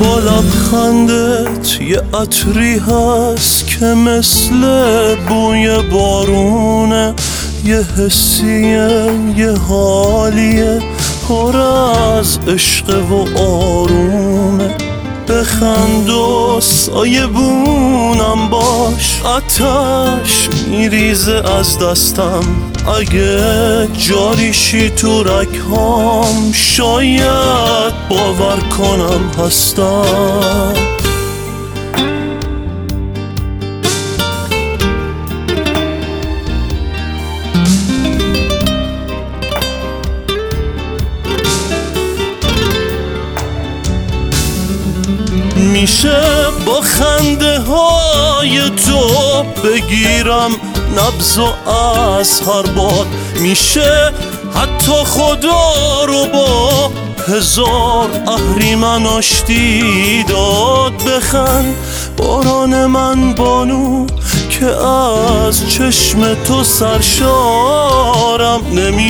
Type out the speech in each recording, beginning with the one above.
با لبخندت یه عطری هست که مثل بوی بارونه، یه حسیه، یه حالیه، پر از عشق و آرومه. بخند و سایه بونم باش، آتش میریزه از دستم. اگه جاریشی تو رگهام، شاید باور کنم هستم. میشه با خنده های تو بگیرم نبض و از هر باد، میشه حتی خدا رو با هزار اهریمن آشتی داد. بخند باران من بانو که از چشم تو سرشارم.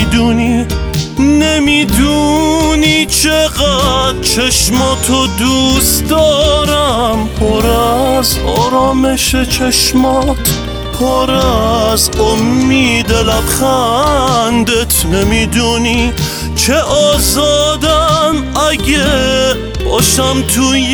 نمیدونی چقدر چشماتو دوست دارم. پر از آرامش چشمات، پر از امید لبخندت. نمیدونی چه آزادم اگه باشم توی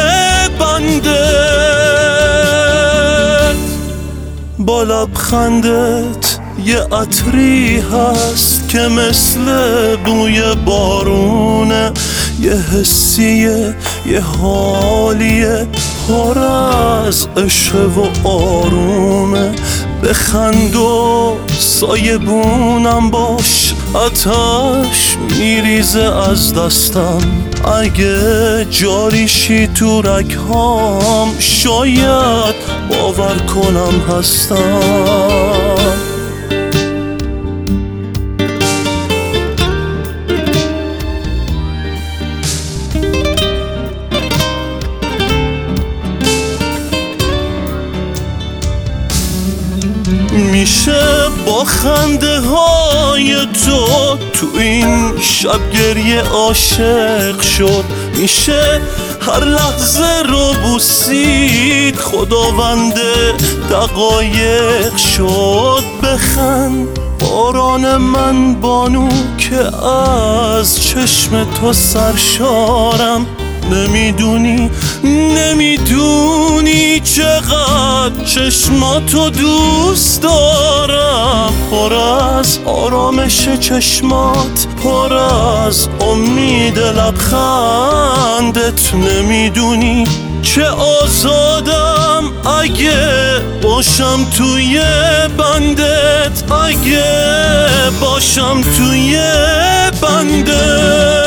بندت. با لبخندت یه عطری هست که مثل بوی بارونه، یه حسیه، یه حالیه، پر از عشق و آرومه. بخند و سایه بونم باش، آتش میریزه از دستم. اگه جاریشی تو رگهام، شاید باور کنم هستم. میشه با خنده های تو این شب گریه عاشق شد. میشه هر لحظه رو بوسید، خداوند دقایق شد. بخند باران من بانو که از چشم تو سرشارم. نمیدونی چقدر چشماتو دوست دارم. پر از آرامش چشمات، پر از امید لبخندت. نمیدونی چه آزادم اگه باشم توی بندت. اگه باشم توی بندت.